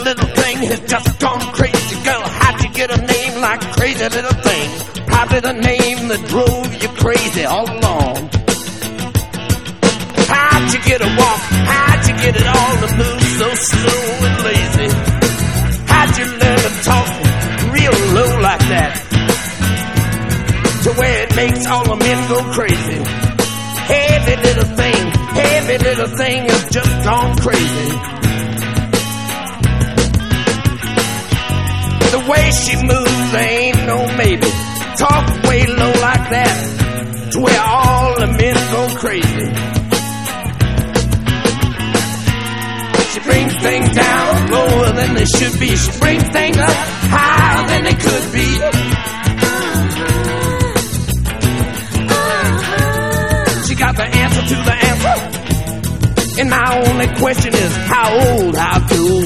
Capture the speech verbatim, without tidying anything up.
little thing has just gone crazy. Girl, how'd you get a name like Crazy Little Thing? Probably the name that drove you crazy all along. How'd you get a walk? How'd you get it all to move so slow and lazy? How'd you learn to talk real low like that, to where it makes all the men go crazy? Heavy little thing, heavy little thing has just gone crazy. The way she moves, there ain't no maybe. Talk way low like that, to where all the men go crazy. She brings things down lower than they should be. She brings things up higher than they could be. She got the answer to the answer. And my only question is, how old, how cool?